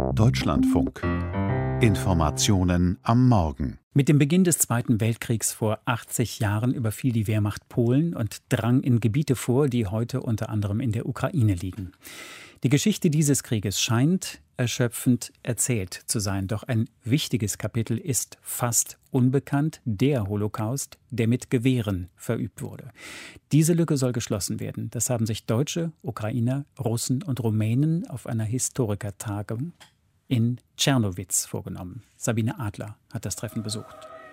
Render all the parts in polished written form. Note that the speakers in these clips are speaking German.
Deutschlandfunk. Informationen am Morgen. Mit dem Beginn des Zweiten Weltkriegs vor 80 Jahren überfiel die Wehrmacht Polen und drang in Gebiete vor, die heute unter anderem in der Ukraine liegen. Die Geschichte dieses Krieges scheint erschöpfend erzählt zu sein. Doch ein wichtiges Kapitel ist fast unbekannt: der Holocaust, der mit Gewehren verübt wurde. Diese Lücke soll geschlossen werden. Das haben sich Deutsche, Ukrainer, Russen und Rumänen auf einer Historikertagung in Czernowitz vorgenommen. Sabine Adler hat das Treffen besucht.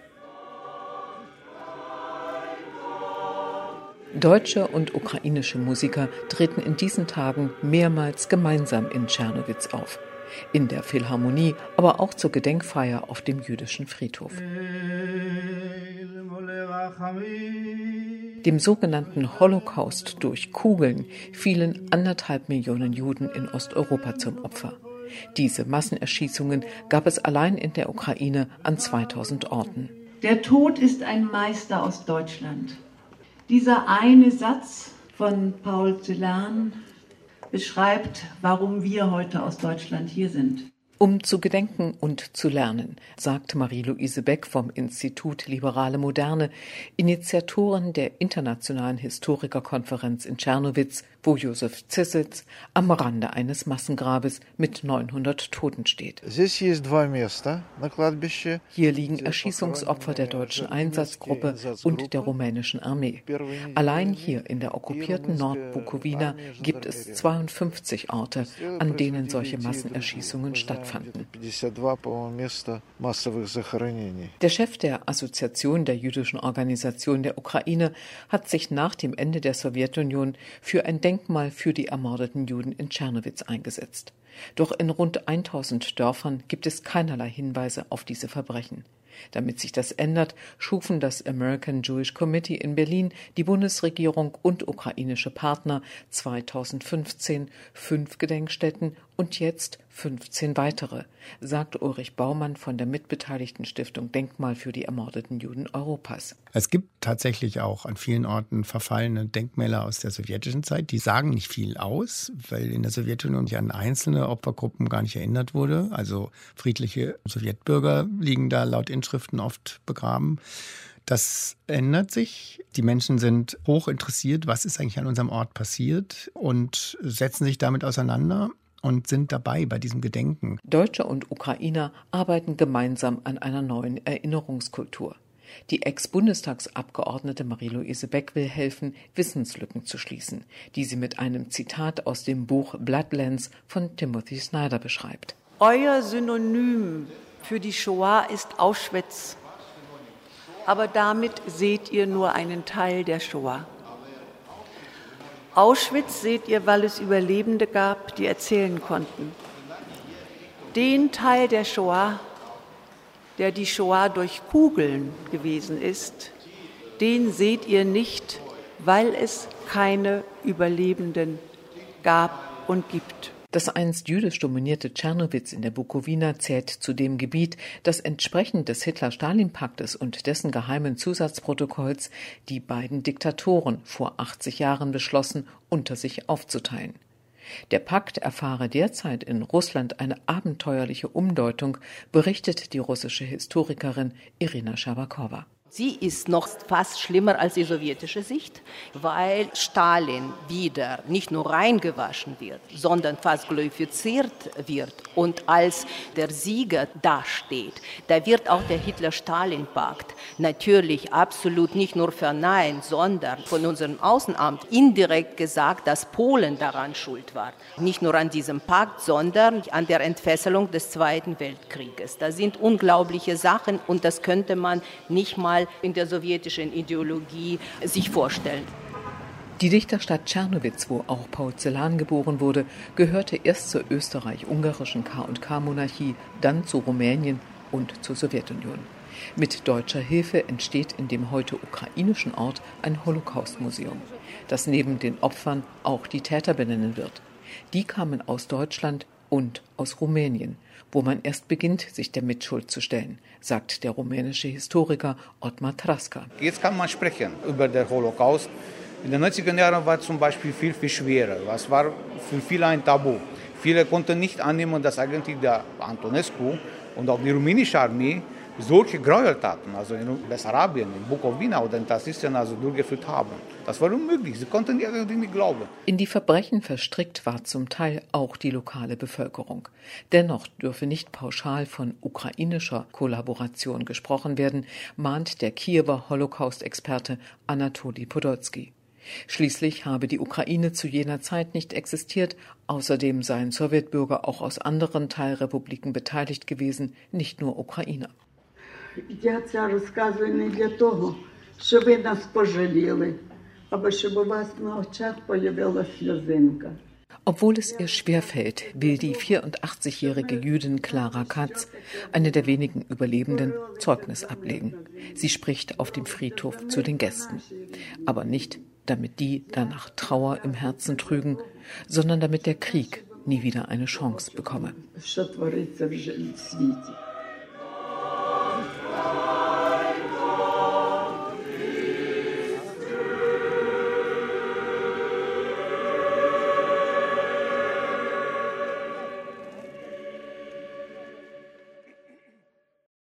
Deutsche und ukrainische Musiker treten in diesen Tagen mehrmals gemeinsam in Czernowitz auf. In der Philharmonie, aber auch zur Gedenkfeier auf dem jüdischen Friedhof. Dem sogenannten Holocaust durch Kugeln fielen 1,5 Millionen Juden in Osteuropa zum Opfer. Diese Massenerschießungen gab es allein in der Ukraine an 2000 Orten. Der Tod ist ein Meister aus Deutschland. Dieser eine Satz von Paul Celan beschreibt, warum wir heute aus Deutschland hier sind. Um zu gedenken und zu lernen, sagt Marie-Louise Beck vom Institut Liberale Moderne, Initiatorin der Internationalen Historikerkonferenz in Czernowitz, wo Josef Zissels am Rande eines Massengrabes mit 900 Toten steht. Hier liegen Erschießungsopfer der deutschen Einsatzgruppe und der rumänischen Armee. Allein hier in der okkupierten Nordbukowina gibt es 52 Orte, an denen solche Massenerschießungen stattfanden. Der Chef der Assoziation der jüdischen Organisation der Ukraine hat sich nach dem Ende der Sowjetunion für ein Denkmal für die ermordeten Juden in Czernowitz eingesetzt. Doch in rund 1000 Dörfern gibt es keinerlei Hinweise auf diese Verbrechen. Damit sich das ändert, schufen das American Jewish Committee in Berlin, die Bundesregierung und ukrainische Partner 2015 5 Gedenkstätten und jetzt 15 weitere, sagt Ulrich Baumann von der mitbeteiligten Stiftung Denkmal für die ermordeten Juden Europas. Es gibt tatsächlich auch an vielen Orten verfallene Denkmäler aus der sowjetischen Zeit. Die sagen nicht viel aus, weil in der Sowjetunion an einzelne Opfergruppen gar nicht erinnert wurde. Also friedliche Sowjetbürger liegen da laut Inschriften oft begraben. Das ändert sich. Die Menschen sind hoch interessiert, was ist eigentlich an unserem Ort passiert, und setzen sich damit auseinander und sind dabei bei diesem Gedenken. Deutsche und Ukrainer arbeiten gemeinsam an einer neuen Erinnerungskultur. Die Ex-Bundestagsabgeordnete Marie-Louise Beck will helfen, Wissenslücken zu schließen, die sie mit einem Zitat aus dem Buch Bloodlands von Timothy Snyder beschreibt. Euer Synonym für die Shoah ist Auschwitz, aber damit seht ihr nur einen Teil der Shoah. Auschwitz seht ihr, weil es Überlebende gab, die erzählen konnten. Den Teil der Shoah, der die Shoah durch Kugeln gewesen ist, den seht ihr nicht, weil es keine Überlebenden gab und gibt. Das einst jüdisch dominierte Czernowitz in der Bukowina zählt zu dem Gebiet, das entsprechend des Hitler-Stalin-Paktes und dessen geheimen Zusatzprotokolls die beiden Diktatoren vor 80 Jahren beschlossen, unter sich aufzuteilen. Der Pakt erfahre derzeit in Russland eine abenteuerliche Umdeutung, berichtet die russische Historikerin Irina Schabakowa. Sie ist noch fast schlimmer als die sowjetische Sicht, weil Stalin wieder nicht nur reingewaschen wird, sondern fast glorifiziert wird und als der Sieger dasteht. Da wird auch der Hitler-Stalin-Pakt natürlich absolut nicht nur verneint, sondern von unserem Außenamt indirekt gesagt, dass Polen daran schuld war. Nicht nur an diesem Pakt, sondern an der Entfesselung des Zweiten Weltkrieges. Das sind unglaubliche Sachen und das könnte man nicht mal in der sowjetischen Ideologie sich vorstellen. Die Dichterstadt Czernowitz, wo auch Paul Celan geboren wurde, gehörte erst zur österreich-ungarischen K&K-Monarchie, dann zu Rumänien und zur Sowjetunion. Mit deutscher Hilfe entsteht in dem heute ukrainischen Ort ein Holocaust-Museum, das neben den Opfern auch die Täter benennen wird. Die kamen aus Deutschland und aus Rumänien, wo man erst beginnt, sich der Mitschuld zu stellen, sagt der rumänische Historiker Ottmar Traska. Jetzt kann man sprechen über den Holocaust. In den 90er Jahren war zum Beispiel viel schwerer. Es war für viele ein Tabu. Viele konnten nicht annehmen, dass eigentlich der Antonescu und auch die rumänische Armee solche Gräueltaten, also in Bessarabien, in Bukowina oder in Transnistrien durchgeführt haben. Das war unmöglich. Sie konnten irgendwie nicht glauben. In die Verbrechen verstrickt war zum Teil auch die lokale Bevölkerung. Dennoch dürfe nicht pauschal von ukrainischer Kollaboration gesprochen werden, mahnt der Kiewer Holocaust-Experte Anatoli Podolsky. Schließlich habe die Ukraine zu jener Zeit nicht existiert. Außerdem seien Sowjetbürger auch aus anderen Teilrepubliken beteiligt gewesen, nicht nur Ukrainer. Я це розказую не для того, щоб ви нас пожаліли, або щоб у вас на очах появилась сльозинка. Obwohl es ihr schwerfällt, will die 84-jährige Jüdin Klara Katz, eine der wenigen Überlebenden, Zeugnis ablegen. Sie spricht auf dem Friedhof zu den Gästen. Aber nicht, damit die danach Trauer im Herzen trügen, sondern damit der Krieg nie wieder eine Chance bekomme. Що твориться в світі.